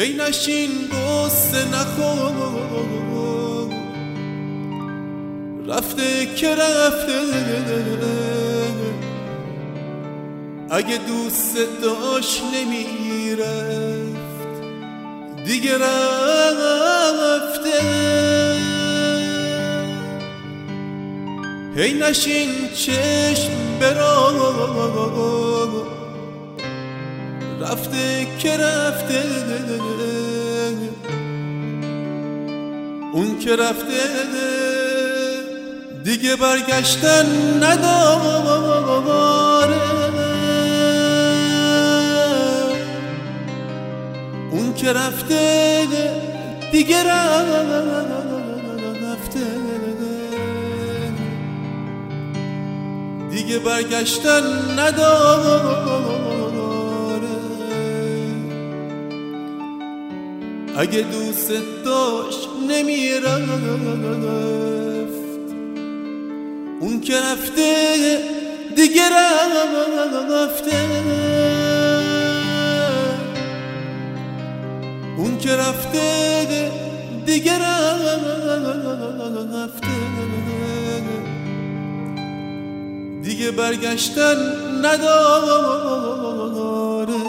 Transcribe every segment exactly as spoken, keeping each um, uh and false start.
هی نشین قصه نخور، رفته که رفته. اگه دوست داشت نمیرفت دیگه رفته. هی نشین چشم برا، رفته که رفته. اون که رفته دیگه برگشتن نداره. اون که رفته دیگه رفته، دیگه برگشتن نداره. اگه دوست داشت نمیرفت، اون که رفته دیگه رفته. اون که رفته دیگه رفته، دیگه برگشتن نداره.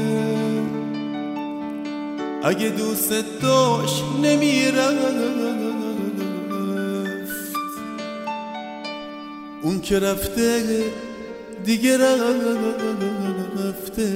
اگه دوست داشت نمیرفت، اون که رفته دیگه رفته.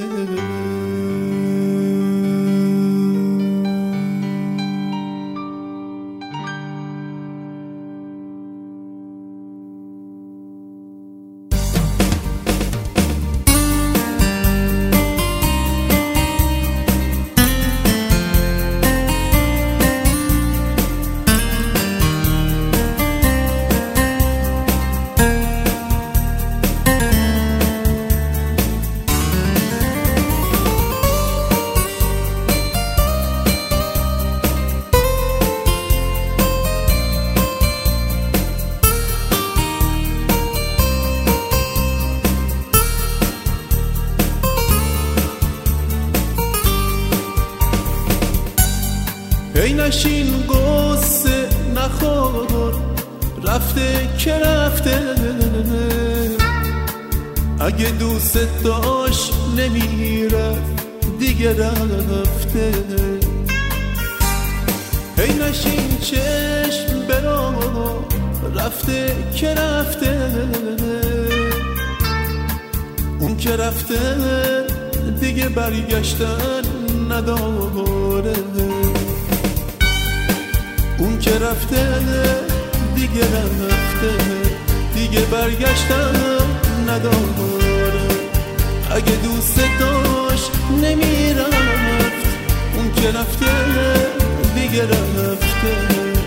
هی نشین قصه نخور، رفته که رفته. اگه دوست داشت نمیرفت دیگه رفته. هی نشین چشم برا، رفته که رفته. اون که رفته دیگه برگشتن نداره. اون که رفته دیگه رفته، دیگه برگشتن نداره. اگه دوست داشت نمیرفت، اون که رفته دیگه رفته.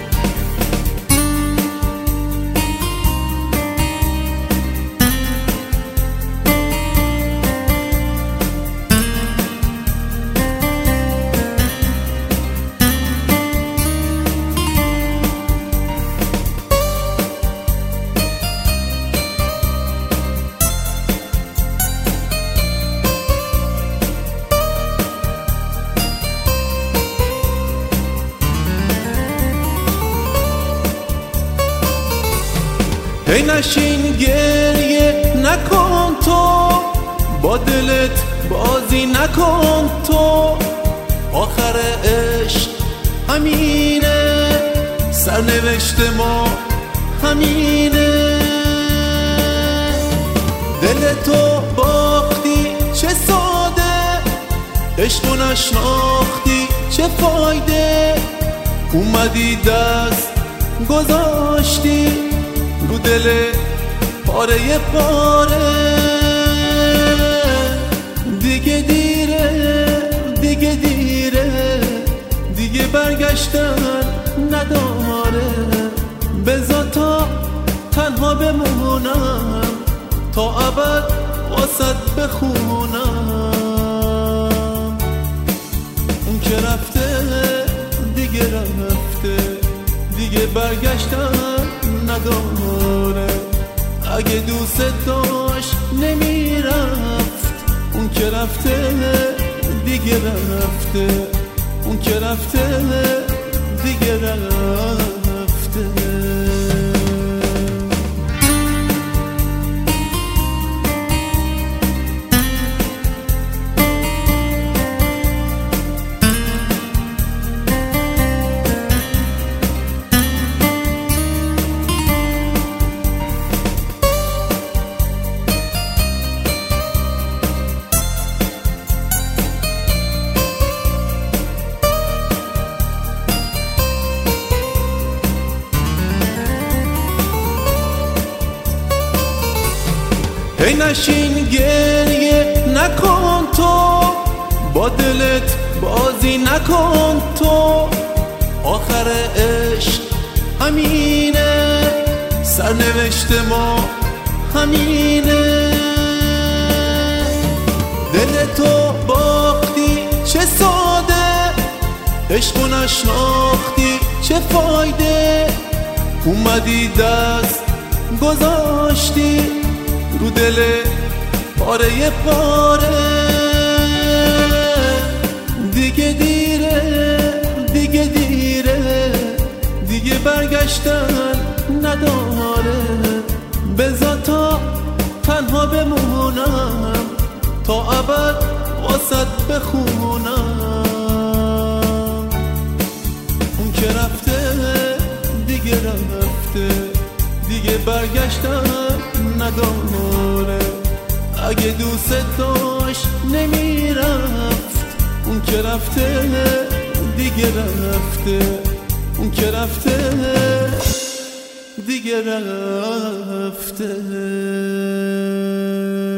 هی نشین گریه نکن تو، با دلت بازی نکن تو. آخر عشق همینه، سرنوشت ما همینه. دل تو باختی چه ساده، عشق و نشناختی چه فایده. اومدی دست گذاشتی رو دل پاره پاره. دیگه دیره دیگه دیره، دیگه برگشتن نداره. بذار تا تنها بمونم، تا ابد واسد بخونم. اون که رفته دیگه رفته، دیگه برگشتن نداره. اگه دوست داشت نمیرفت، اون که رفته دیگه رفته. اون که رفته دیگه رفته. ای نشین گریه نکن تو، با دلت بازی نکن تو، آخر عشق همینه، سرنوشت ما همینه. دل تو باختی چه ساده، عشق و نشناختی چه فایده، اومدی دست گذاشتی رو دل پاره پاره. دیگه دیره دیگه دیره دیگه برگشتن نداره. بذار تا تنها بمونم، تا ابد واسد بخونم. اون که رفته دیگه رفته، دیگه برگشتن نداره. اگه دوست داشت نمیرفت، اون که رفته دیگه رفته، اون که رفته دیگه رفته.